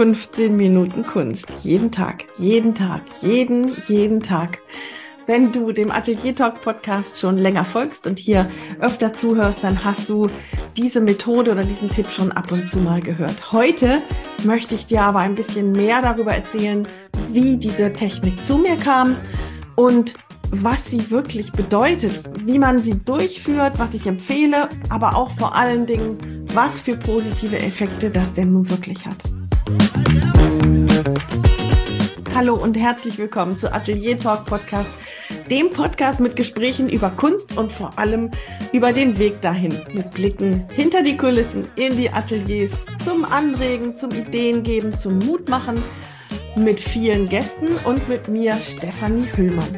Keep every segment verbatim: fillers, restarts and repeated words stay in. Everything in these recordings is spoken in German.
fünfzehn Minuten Kunst. Jeden Tag, jeden Tag, jeden, jeden Tag. Wenn du dem Atelier Talk Podcast schon länger folgst und hier öfter zuhörst, dann hast du diese Methode oder diesen Tipp schon ab und zu mal gehört. Heute möchte ich dir aber ein bisschen mehr darüber erzählen, wie diese Technik zu mir kam und was sie wirklich bedeutet, wie man sie durchführt, was ich empfehle, aber auch vor allen Dingen, was für positive Effekte das denn nun wirklich hat. Hallo und herzlich willkommen zu Atelier Talk Podcast, dem Podcast mit Gesprächen über Kunst und vor allem über den Weg dahin, mit Blicken hinter die Kulissen, in die Ateliers, zum Anregen, zum Ideengeben, zum Mutmachen, mit vielen Gästen und mit mir, Stefanie Hüllmann.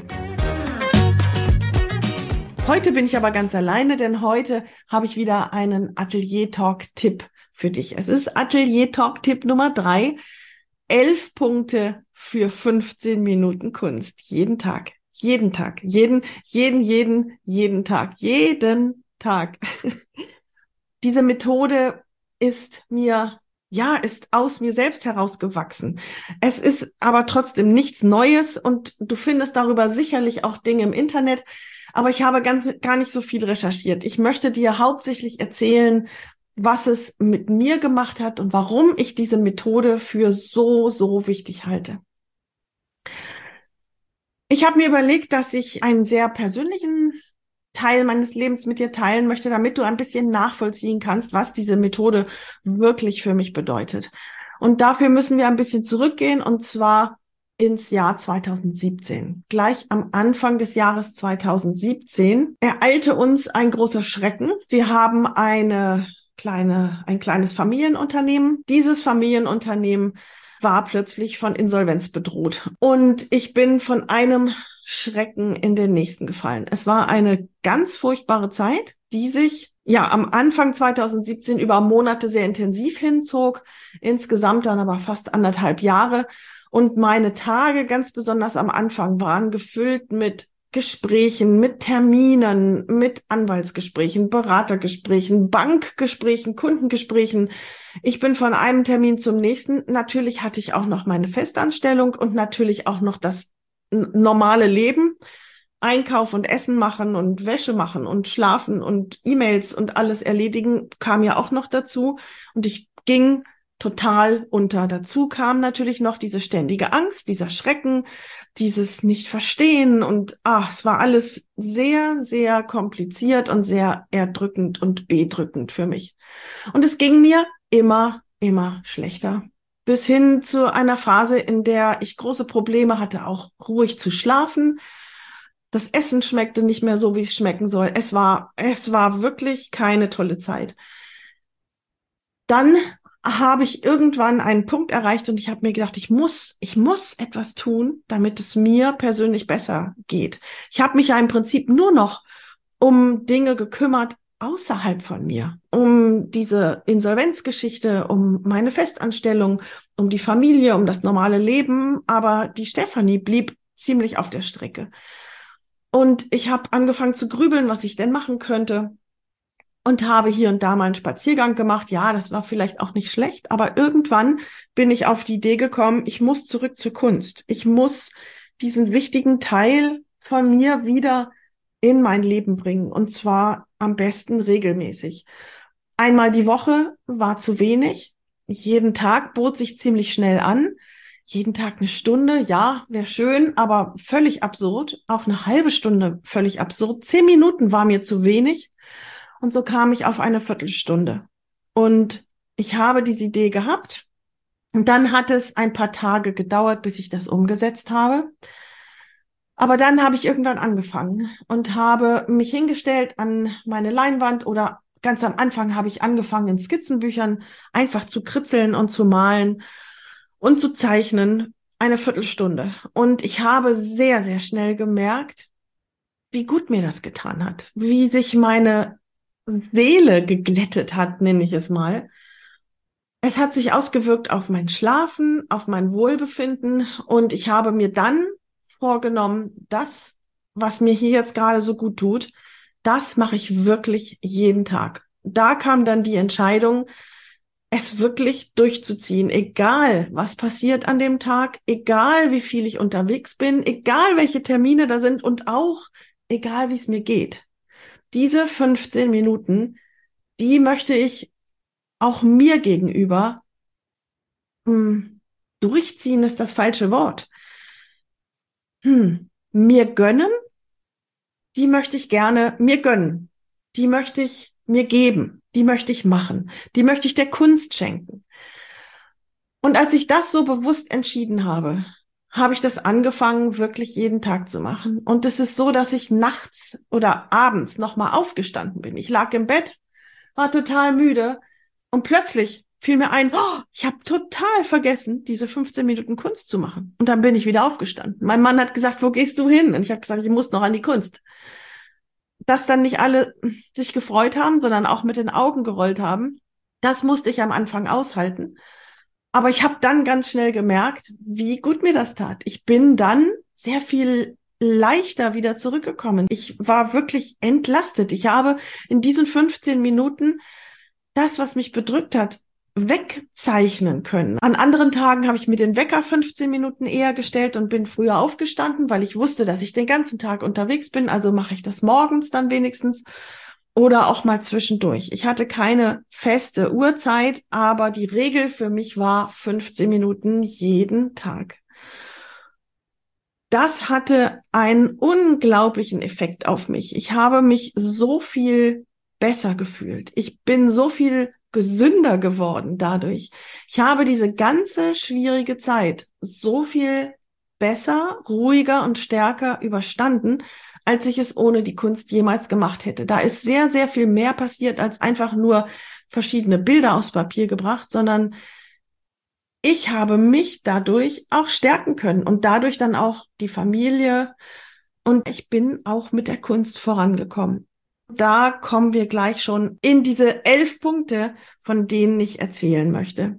Heute bin ich aber ganz alleine, denn heute habe ich wieder einen Atelier Talk Tipp für dich. Es ist Atelier Talk Tipp Nummer drei. Elf Punkte für fünfzehn Minuten Kunst. Jeden Tag, jeden Tag, jeden, jeden, jeden, jeden Tag, jeden Tag. Diese Methode ist mir, ja, ist aus mir selbst herausgewachsen. Es ist aber trotzdem nichts Neues und du findest darüber sicherlich auch Dinge im Internet. Aber ich habe ganz, gar nicht so viel recherchiert. Ich möchte dir hauptsächlich erzählen, was es mit mir gemacht hat und warum ich diese Methode für so, so wichtig halte. Ich habe mir überlegt, dass ich einen sehr persönlichen Teil meines Lebens mit dir teilen möchte, damit du ein bisschen nachvollziehen kannst, was diese Methode wirklich für mich bedeutet. Und dafür müssen wir ein bisschen zurückgehen, und zwar ins Jahr zweitausendsiebzehn. Gleich am Anfang des Jahres zweitausendsiebzehn ereilte uns ein großer Schrecken. Wir haben eine kleine, ein kleines Familienunternehmen. Dieses Familienunternehmen war plötzlich von Insolvenz bedroht. Und ich bin von einem Schrecken in den nächsten gefallen. Es war eine ganz furchtbare Zeit, die sich ja am Anfang zweitausendsiebzehn über Monate sehr intensiv hinzog, insgesamt dann aber fast anderthalb Jahre. Und meine Tage, ganz besonders am Anfang, waren gefüllt mit Gesprächen, mit Terminen, mit Anwaltsgesprächen, Beratergesprächen, Bankgesprächen, Kundengesprächen. Ich bin von einem Termin zum nächsten. Natürlich hatte ich auch noch meine Festanstellung und natürlich auch noch das normale Leben. Einkauf und Essen machen und Wäsche machen und schlafen und E-Mails und alles erledigen kam ja auch noch dazu. Und ich ging total unter. Dazu kam natürlich noch diese ständige Angst, dieser Schrecken, dieses Nicht-Verstehen und ach, es war alles sehr, sehr kompliziert und sehr erdrückend und bedrückend für mich. Und es ging mir immer, immer schlechter. Bis hin zu einer Phase, in der ich große Probleme hatte, auch ruhig zu schlafen. Das Essen schmeckte nicht mehr so, wie es schmecken soll. Es war, es war wirklich keine tolle Zeit. Dann habe ich irgendwann einen Punkt erreicht und ich habe mir gedacht, ich muss, ich muss etwas tun, damit es mir persönlich besser geht. Ich habe mich ja im Prinzip nur noch um Dinge gekümmert außerhalb von mir, um diese Insolvenzgeschichte, um meine Festanstellung, um die Familie, um das normale Leben, aber die Stefanie blieb ziemlich auf der Strecke. Und ich habe angefangen zu grübeln, was ich denn machen könnte. Und habe hier und da mal einen Spaziergang gemacht. Ja, das war vielleicht auch nicht schlecht, aber irgendwann bin ich auf die Idee gekommen, ich muss zurück zur Kunst. Ich muss diesen wichtigen Teil von mir wieder in mein Leben bringen, und zwar am besten regelmäßig. Einmal die Woche war zu wenig. Jeden Tag bot sich ziemlich schnell an. Jeden Tag eine Stunde, ja, wäre schön, aber völlig absurd. Auch eine halbe Stunde völlig absurd. Zehn Minuten war mir zu wenig. Und so kam ich auf eine Viertelstunde. Und ich habe diese Idee gehabt. Und dann hat es ein paar Tage gedauert, bis ich das umgesetzt habe. Aber dann habe ich irgendwann angefangen und habe mich hingestellt an meine Leinwand, oder ganz am Anfang habe ich angefangen, in Skizzenbüchern einfach zu kritzeln und zu malen und zu zeichnen. Eine Viertelstunde. Und ich habe sehr, sehr schnell gemerkt, wie gut mir das getan hat, wie sich meine Seele geglättet hat, nenne ich es mal. Es hat sich ausgewirkt auf mein Schlafen, auf mein Wohlbefinden, und ich habe mir dann vorgenommen, das, was mir hier jetzt gerade so gut tut, das mache ich wirklich jeden Tag. Da kam dann die Entscheidung, es wirklich durchzuziehen, egal was passiert an dem Tag, egal wie viel ich unterwegs bin, egal welche Termine da sind und auch egal wie es mir geht. Diese fünfzehn Minuten, die möchte ich auch mir gegenüber hm, durchziehen, ist das falsche Wort. Hm, mir gönnen, die möchte ich gerne mir gönnen. Die möchte ich mir geben. Die möchte ich machen. Die möchte ich der Kunst schenken. Und als ich das so bewusst entschieden habe, habe ich das angefangen, wirklich jeden Tag zu machen. Und es ist so, dass ich nachts oder abends nochmal aufgestanden bin. Ich lag im Bett, war total müde und plötzlich fiel mir ein, oh, ich habe total vergessen, diese fünfzehn Minuten Kunst zu machen. Und dann bin ich wieder aufgestanden. Mein Mann hat gesagt, wo gehst du hin? Und ich habe gesagt, ich muss noch an die Kunst. Dass dann nicht alle sich gefreut haben, sondern auch mit den Augen gerollt haben, das musste ich am Anfang aushalten. Aber ich habe dann ganz schnell gemerkt, wie gut mir das tat. Ich bin dann sehr viel leichter wieder zurückgekommen. Ich war wirklich entlastet. Ich habe in diesen fünfzehn Minuten das, was mich bedrückt hat, wegzeichnen können. An anderen Tagen habe ich mir den Wecker fünfzehn Minuten eher gestellt und bin früher aufgestanden, weil ich wusste, dass ich den ganzen Tag unterwegs bin. Also mache ich das morgens dann wenigstens oder auch mal zwischendurch. Ich hatte keine feste Uhrzeit, aber die Regel für mich war fünfzehn Minuten jeden Tag. Das hatte einen unglaublichen Effekt auf mich. Ich habe mich so viel besser gefühlt. Ich bin so viel gesünder geworden dadurch. Ich habe diese ganze schwierige Zeit so viel besser, ruhiger und stärker überstanden, als ich es ohne die Kunst jemals gemacht hätte. Da ist sehr, sehr viel mehr passiert, als einfach nur verschiedene Bilder aufs Papier gebracht, sondern ich habe mich dadurch auch stärken können und dadurch dann auch die Familie. Und ich bin auch mit der Kunst vorangekommen. Da kommen wir gleich schon in diese elf Punkte, von denen ich erzählen möchte.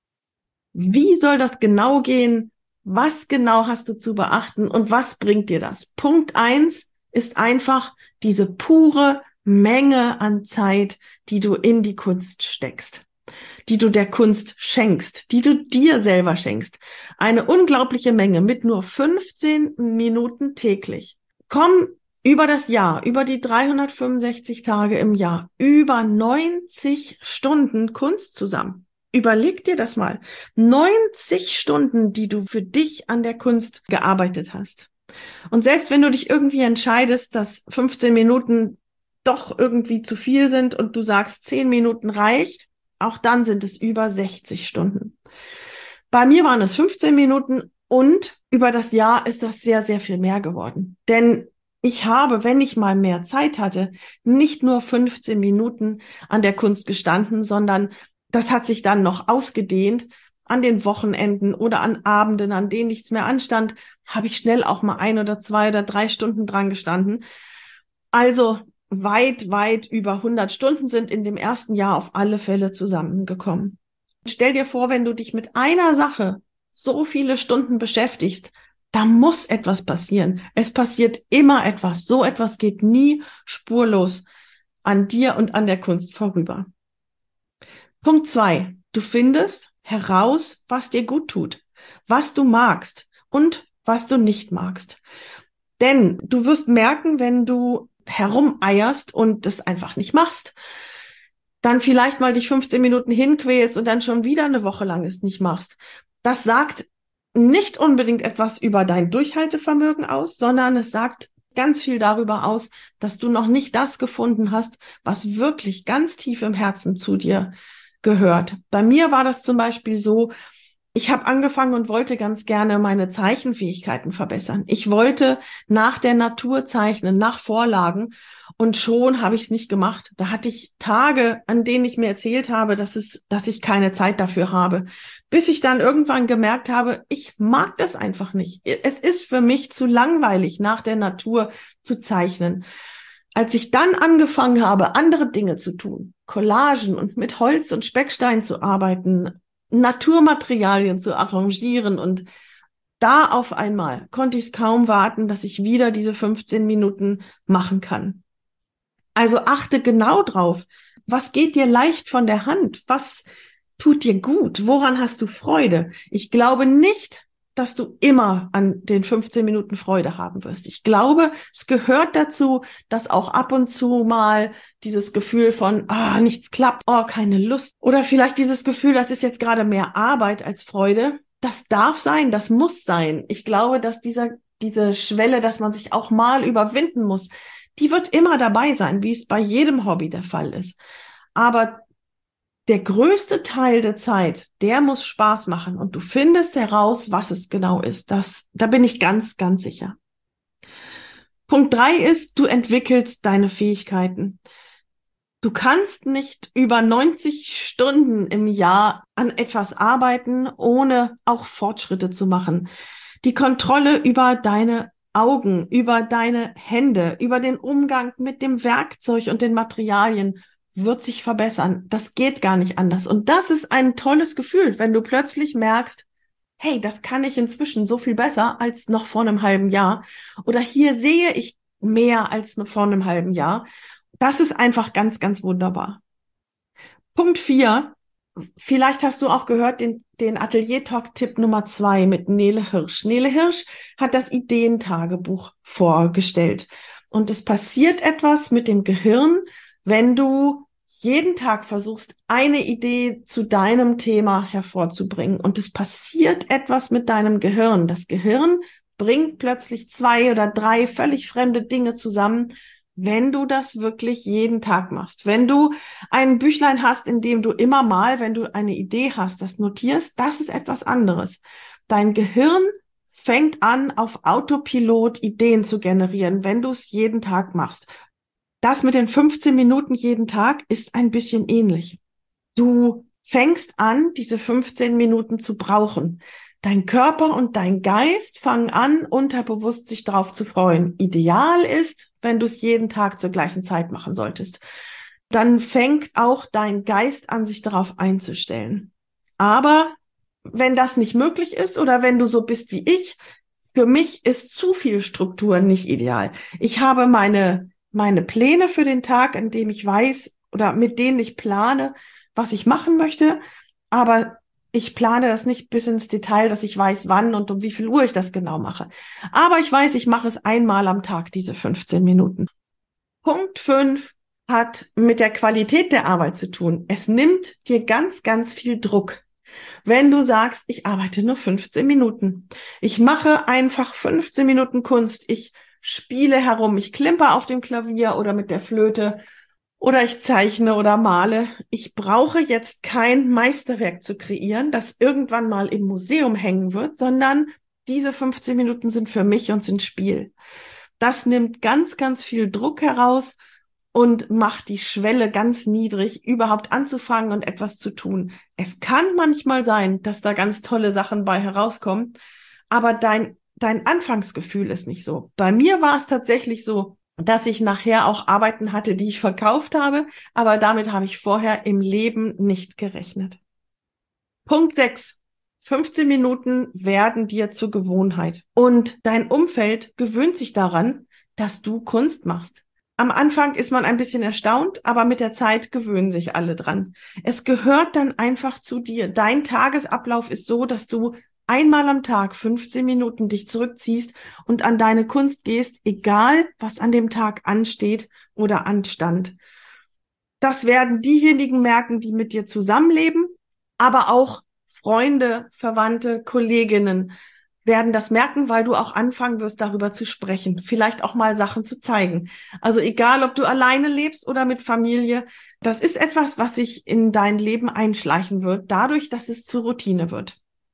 Wie soll das genau gehen? Was genau hast du zu beachten und was bringt dir das? Punkt eins ist einfach diese pure Menge an Zeit, die du in die Kunst steckst, die du der Kunst schenkst, die du dir selber schenkst. Eine unglaubliche Menge mit nur fünfzehn Minuten täglich. Komm über das Jahr, über die dreihundertfünfundsechzig Tage im Jahr, über neunzig Stunden Kunst zusammen. Überleg dir das mal. neunzig Stunden, die du für dich an der Kunst gearbeitet hast. Und selbst wenn du dich irgendwie entscheidest, dass fünfzehn Minuten doch irgendwie zu viel sind und du sagst, zehn Minuten reicht, auch dann sind es über sechzig Stunden. Bei mir waren es fünfzehn Minuten und über das Jahr ist das sehr, sehr viel mehr geworden. Denn ich habe, wenn ich mal mehr Zeit hatte, nicht nur fünfzehn Minuten an der Kunst gestanden, sondern das hat sich dann noch ausgedehnt. An den Wochenenden oder an Abenden, an denen nichts mehr anstand, habe ich schnell auch mal ein oder zwei oder drei Stunden dran gestanden. Also weit, weit über hundert Stunden sind in dem ersten Jahr auf alle Fälle zusammengekommen. Stell dir vor, wenn du dich mit einer Sache so viele Stunden beschäftigst, da muss etwas passieren. Es passiert immer etwas. So etwas geht nie spurlos an dir und an der Kunst vorüber. Punkt zwei. Du findest heraus, was dir gut tut, was du magst und was du nicht magst. Denn du wirst merken, wenn du herumeierst und das einfach nicht machst, dann vielleicht mal dich fünfzehn Minuten hinquälst und dann schon wieder eine Woche lang es nicht machst. Das sagt nicht unbedingt etwas über dein Durchhaltevermögen aus, sondern es sagt ganz viel darüber aus, dass du noch nicht das gefunden hast, was wirklich ganz tief im Herzen zu dir gehört. Bei mir war das zum Beispiel so, ich habe angefangen und wollte ganz gerne meine Zeichenfähigkeiten verbessern. Ich wollte nach der Natur zeichnen, nach Vorlagen und schon habe ich es nicht gemacht. Da hatte ich Tage, an denen ich mir erzählt habe, dass es, dass ich keine Zeit dafür habe, bis ich dann irgendwann gemerkt habe, ich mag das einfach nicht. Es ist für mich zu langweilig, nach der Natur zu zeichnen. Als ich dann angefangen habe, andere Dinge zu tun, Collagen und mit Holz und Speckstein zu arbeiten, Naturmaterialien zu arrangieren und da auf einmal konnte ich es kaum warten, dass ich wieder diese fünfzehn Minuten machen kann. Also achte genau drauf, was geht dir leicht von der Hand, was tut dir gut? Woran hast du Freude? Ich glaube nicht, dass du immer an den fünfzehn Minuten Freude haben wirst. Ich glaube, es gehört dazu, dass auch ab und zu mal dieses Gefühl von, ah, nichts klappt, oh, keine Lust. Oder vielleicht dieses Gefühl, das ist jetzt gerade mehr Arbeit als Freude. Das darf sein, das muss sein. Ich glaube, dass dieser, diese Schwelle, dass man sich auch mal überwinden muss, die wird immer dabei sein, wie es bei jedem Hobby der Fall ist. Aber der größte Teil der Zeit, der muss Spaß machen und du findest heraus, was es genau ist. Das, da bin ich ganz, ganz sicher. Punkt drei ist, du entwickelst deine Fähigkeiten. Du kannst nicht über neunzig Stunden im Jahr an etwas arbeiten, ohne auch Fortschritte zu machen. Die Kontrolle über deine Augen, über deine Hände, über den Umgang mit dem Werkzeug und den Materialien wird sich verbessern. Das geht gar nicht anders. Und das ist ein tolles Gefühl, wenn du plötzlich merkst, hey, das kann ich inzwischen so viel besser als noch vor einem halben Jahr. Oder hier sehe ich mehr als noch vor einem halben Jahr. Das ist einfach ganz, ganz wunderbar. Punkt vier. Vielleicht hast du auch gehört den, den Atelier-Talk-Tipp Nummer zwei mit Nele Hirsch. Nele Hirsch hat das Ideentagebuch vorgestellt. Und es passiert etwas mit dem Gehirn, wenn du jeden Tag versuchst, eine Idee zu deinem Thema hervorzubringen. Und es passiert etwas mit deinem Gehirn. Das Gehirn bringt plötzlich zwei oder drei völlig fremde Dinge zusammen, wenn du das wirklich jeden Tag machst. Wenn du ein Büchlein hast, in dem du immer mal, wenn du eine Idee hast, das notierst, das ist etwas anderes. Dein Gehirn fängt an, auf Autopilot Ideen zu generieren, wenn du es jeden Tag machst. Das mit den fünfzehn Minuten jeden Tag ist ein bisschen ähnlich. Du fängst an, diese fünfzehn Minuten zu brauchen. Dein Körper und dein Geist fangen an, unterbewusst sich darauf zu freuen. Ideal ist, wenn du es jeden Tag zur gleichen Zeit machen solltest. Dann fängt auch dein Geist an, sich darauf einzustellen. Aber wenn das nicht möglich ist oder wenn du so bist wie ich, für mich ist zu viel Struktur nicht ideal. Ich habe meine meine Pläne für den Tag, an dem ich weiß oder mit denen ich plane, was ich machen möchte, aber ich plane das nicht bis ins Detail, dass ich weiß, wann und um wie viel Uhr ich das genau mache. Aber ich weiß, ich mache es einmal am Tag, diese fünfzehn Minuten. Punkt fünf hat mit der Qualität der Arbeit zu tun. Es nimmt dir ganz, ganz viel Druck. Wenn du sagst, ich arbeite nur fünfzehn Minuten. Ich mache einfach fünfzehn Minuten Kunst. Ich spiele herum, ich klimper auf dem Klavier oder mit der Flöte oder ich zeichne oder male. Ich brauche jetzt kein Meisterwerk zu kreieren, das irgendwann mal im Museum hängen wird, sondern diese fünfzehn Minuten sind für mich und sind Spiel. Das nimmt ganz, ganz viel Druck heraus und macht die Schwelle ganz niedrig, überhaupt anzufangen und etwas zu tun. Es kann manchmal sein, dass da ganz tolle Sachen bei herauskommen, aber dein Dein Anfangsgefühl ist nicht so. Bei mir war es tatsächlich so, dass ich nachher auch Arbeiten hatte, die ich verkauft habe, aber damit habe ich vorher im Leben nicht gerechnet. Punkt sechs. fünfzehn Minuten werden dir zur Gewohnheit und dein Umfeld gewöhnt sich daran, dass du Kunst machst. Am Anfang ist man ein bisschen erstaunt, aber mit der Zeit gewöhnen sich alle dran. Es gehört dann einfach zu dir. Dein Tagesablauf ist so, dass du einmal am Tag fünfzehn Minuten dich zurückziehst und an deine Kunst gehst, egal was an dem Tag ansteht oder anstand. Das werden diejenigen merken, die mit dir zusammenleben, aber auch Freunde, Verwandte, Kolleginnen werden das merken, weil du auch anfangen wirst, darüber zu sprechen, vielleicht auch mal Sachen zu zeigen. Also egal, ob du alleine lebst oder mit Familie, das ist etwas, was sich in dein Leben einschleichen wird, dadurch, dass es zur Routine wird.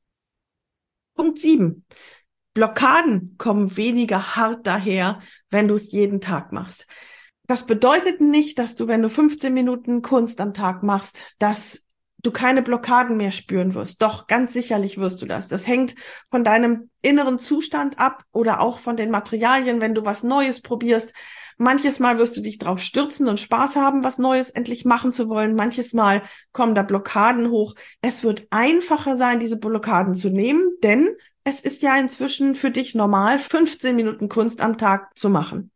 Punkt sieben. Blockaden kommen weniger hart daher, wenn du es jeden Tag machst. Das bedeutet nicht, dass du, wenn du fünfzehn Minuten Kunst am Tag machst, dass du keine Blockaden mehr spüren wirst. Doch, ganz sicherlich wirst du das. Das hängt von deinem inneren Zustand ab oder auch von den Materialien, wenn du was Neues probierst. Manches Mal wirst du dich drauf stürzen und Spaß haben, was Neues endlich machen zu wollen. Manches Mal kommen da Blockaden hoch. Es wird einfacher sein, diese Blockaden zu nehmen, denn es ist ja inzwischen für dich normal, fünfzehn Minuten Kunst am Tag zu machen.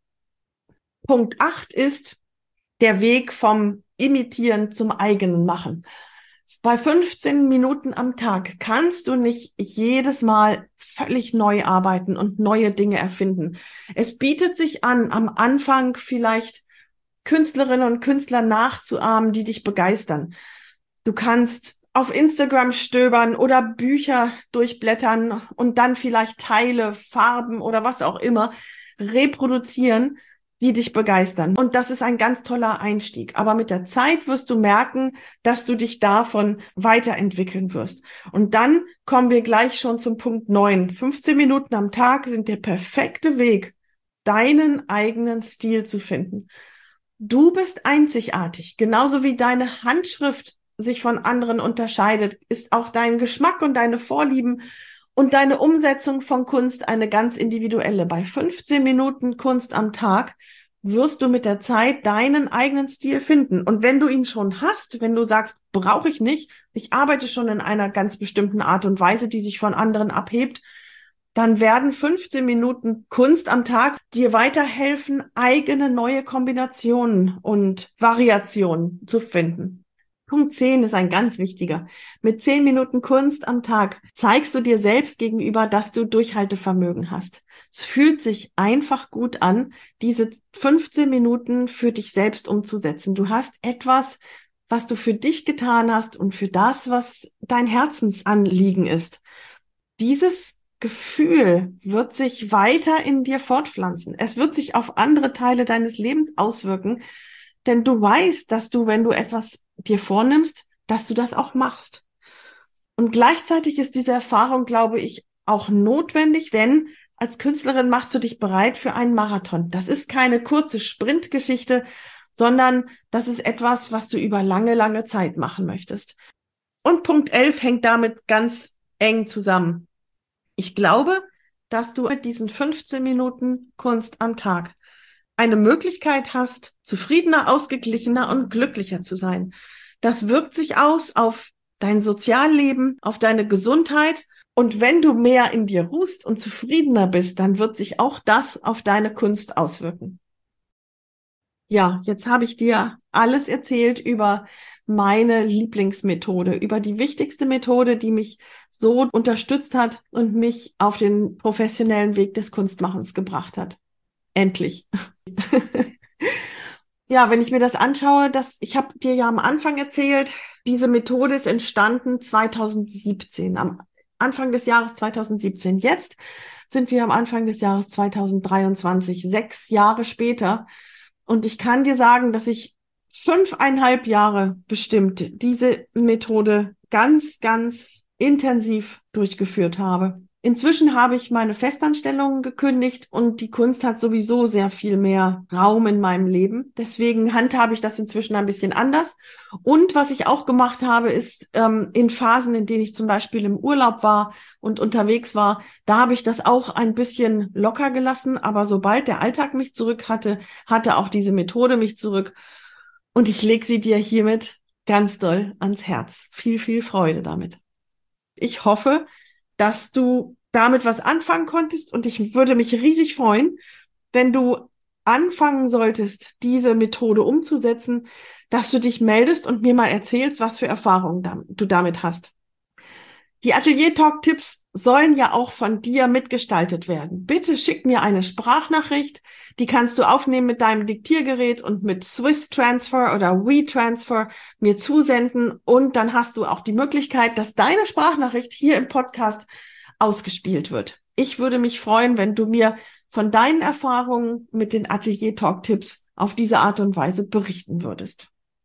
Punkt acht ist der Weg vom Imitieren zum eigenen Machen. Bei fünfzehn Minuten am Tag kannst du nicht jedes Mal völlig neu arbeiten und neue Dinge erfinden. Es bietet sich an, am Anfang vielleicht Künstlerinnen und Künstler nachzuahmen, die dich begeistern. Du kannst auf Instagram stöbern oder Bücher durchblättern und dann vielleicht Teile, Farben oder was auch immer reproduzieren, die dich begeistern. Und das ist ein ganz toller Einstieg. Aber mit der Zeit wirst du merken, dass du dich davon weiterentwickeln wirst. Und dann kommen wir gleich schon zum Punkt neun. fünfzehn Minuten am Tag sind der perfekte Weg, deinen eigenen Stil zu finden. Du bist einzigartig. Genauso wie deine Handschrift sich von anderen unterscheidet, ist auch dein Geschmack und deine Vorlieben und deine Umsetzung von Kunst eine ganz individuelle. Bei fünfzehn Minuten Kunst am Tag wirst du mit der Zeit deinen eigenen Stil finden. Und wenn du ihn schon hast, wenn du sagst, brauche ich nicht, ich arbeite schon in einer ganz bestimmten Art und Weise, die sich von anderen abhebt, dann werden fünfzehn Minuten Kunst am Tag dir weiterhelfen, eigene neue Kombinationen und Variationen zu finden. Punkt zehn ist ein ganz wichtiger. Mit zehn Minuten Kunst am Tag zeigst du dir selbst gegenüber, dass du Durchhaltevermögen hast. Es fühlt sich einfach gut an, diese fünfzehn Minuten für dich selbst umzusetzen. Du hast etwas, was du für dich getan hast und für das, was dein Herzensanliegen ist. Dieses Gefühl wird sich weiter in dir fortpflanzen. Es wird sich auf andere Teile deines Lebens auswirken, denn du weißt, dass du, wenn du etwas dir vornimmst, dass du das auch machst. Und gleichzeitig ist diese Erfahrung, glaube ich, auch notwendig, denn als Künstlerin machst du dich bereit für einen Marathon. Das ist keine kurze Sprintgeschichte, sondern das ist etwas, was du über lange, lange Zeit machen möchtest. Und Punkt elf hängt damit ganz eng zusammen. Ich glaube, dass du mit diesen fünfzehn Minuten Kunst am Tag eine Möglichkeit hast, zufriedener, ausgeglichener und glücklicher zu sein. Das wirkt sich aus auf dein Sozialleben, auf deine Gesundheit. Und wenn du mehr in dir ruhst und zufriedener bist, dann wird sich auch das auf deine Kunst auswirken. Ja, jetzt habe ich dir alles erzählt über meine Lieblingsmethode, über die wichtigste Methode, die mich so unterstützt hat und mich auf den professionellen Weg des Kunstmachens gebracht hat. Endlich. Ja, wenn ich mir das anschaue, das, ich habe dir ja am Anfang erzählt, diese Methode ist entstanden zweitausendsiebzehn, am Anfang des Jahres zweitausendsiebzehn. Jetzt sind wir am Anfang des Jahres zweitausenddreiundzwanzig, sechs Jahre später. Und ich kann dir sagen, dass ich fünfeinhalb Jahre bestimmt diese Methode ganz, ganz intensiv durchgeführt habe. Inzwischen habe ich meine Festanstellung gekündigt und die Kunst hat sowieso sehr viel mehr Raum in meinem Leben. Deswegen handhabe ich das inzwischen ein bisschen anders. Und was ich auch gemacht habe, ist ähm, in Phasen, in denen ich zum Beispiel im Urlaub war und unterwegs war, da habe ich das auch ein bisschen locker gelassen. Aber sobald der Alltag mich zurück hatte, hatte auch diese Methode mich zurück. Und ich lege sie dir hiermit ganz doll ans Herz. Viel, viel Freude damit. Ich hoffe, dass du damit was anfangen konntest und ich würde mich riesig freuen, wenn du anfangen solltest, diese Methode umzusetzen, dass du dich meldest und mir mal erzählst, was für Erfahrungen du damit hast. Die Atelier Talk Tipps sollen ja auch von dir mitgestaltet werden. Bitte schick mir eine Sprachnachricht, die kannst du aufnehmen mit deinem Diktiergerät und mit Swiss Transfer oder WeTransfer mir zusenden und dann hast du auch die Möglichkeit, dass deine Sprachnachricht hier im Podcast ausgespielt wird. Ich würde mich freuen, wenn du mir von deinen Erfahrungen mit den Atelier Talk Tipps auf diese Art und Weise berichten würdest.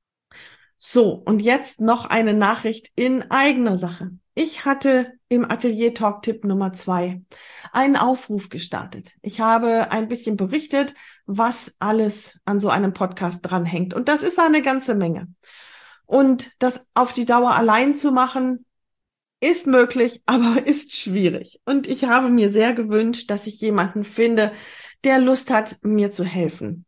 So, und jetzt noch eine Nachricht in eigener Sache. Ich hatte im Atelier Talk Tipp Nummer zwei einen Aufruf gestartet. Ich habe ein bisschen berichtet, was alles an so einem Podcast dranhängt. Und das ist eine ganze Menge. Und das auf die Dauer allein zu machen, ist möglich, aber ist schwierig. Und ich habe mir sehr gewünscht, dass ich jemanden finde, der Lust hat, mir zu helfen.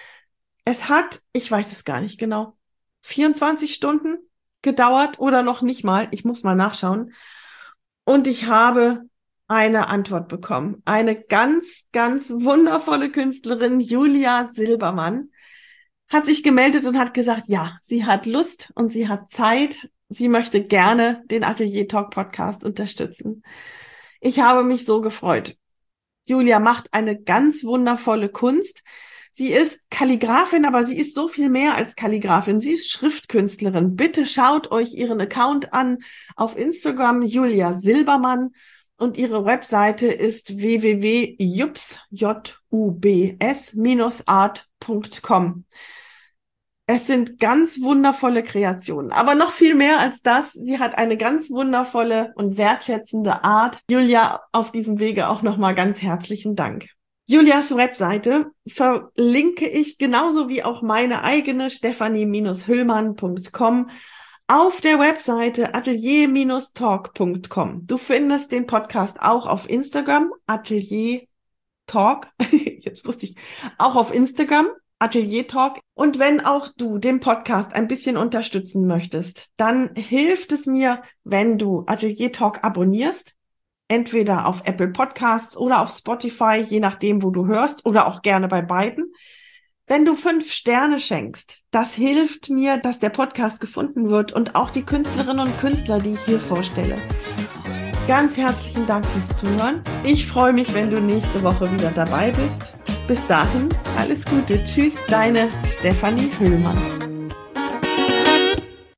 Es hat, ich weiß es gar nicht genau, vierundzwanzig Stunden gedauert oder noch nicht mal. Ich muss mal nachschauen. Und ich habe eine Antwort bekommen. Eine ganz, ganz wundervolle Künstlerin, Julia Silbermann, hat sich gemeldet und hat gesagt, ja, sie hat Lust und sie hat Zeit sie möchte gerne den Atelier Talk Podcast unterstützen. Ich habe mich so gefreut. Julia macht eine ganz wundervolle Kunst. Sie ist Kalligrafin, aber sie ist so viel mehr als Kalligrafin. Sie ist Schriftkünstlerin. Bitte schaut euch ihren Account an auf Instagram, Julia Silbermann. Und ihre Webseite ist w w w punkt jubs art punkt com. Es sind ganz wundervolle Kreationen, aber noch viel mehr als das. Sie hat eine ganz wundervolle und wertschätzende Art. Julia, auf diesem Wege auch nochmal ganz herzlichen Dank. Julias Webseite verlinke ich genauso wie auch meine eigene stephanie Hüllmann punkt com auf der Webseite atelier talk punkt com. Du findest den Podcast auch auf Instagram, Atelier Talk. Jetzt wusste ich, auch auf Instagram. Atelier Talk. Und wenn auch du den Podcast ein bisschen unterstützen möchtest, dann hilft es mir, wenn du Atelier Talk abonnierst, entweder auf Apple Podcasts oder auf Spotify, je nachdem, wo du hörst, oder auch gerne bei beiden. Wenn du fünf Sterne schenkst, das hilft mir, dass der Podcast gefunden wird und auch die Künstlerinnen und Künstler, die ich hier vorstelle. Ganz herzlichen Dank fürs Zuhören. Ich freue mich, wenn du nächste Woche wieder dabei bist. Bis dahin, alles Gute. Tschüss, deine Stephanie Hüllmann.